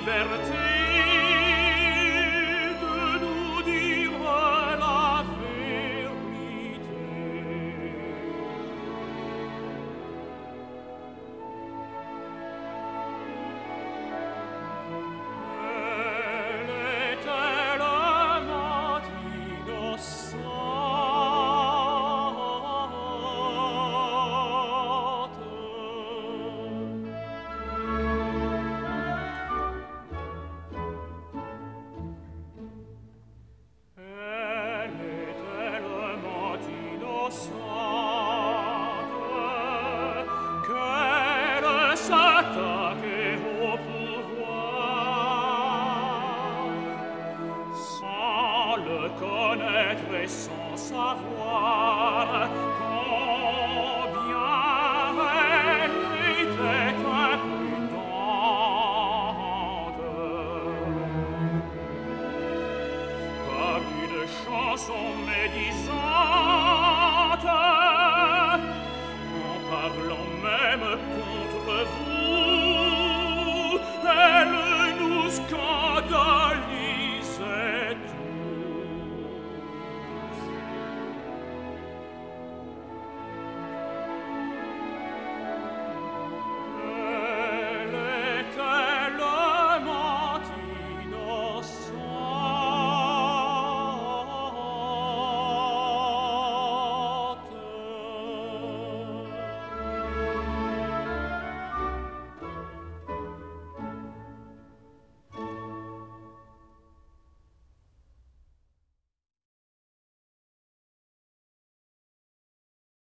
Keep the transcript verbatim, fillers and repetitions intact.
liberté de nous dire la vérité. Elle est tellement innocente. Elle est tellement innocente qu'elle s'attaquait au pouvoir sans le connaître et sans savoir combien elle était imprudente. Par une chanson médisante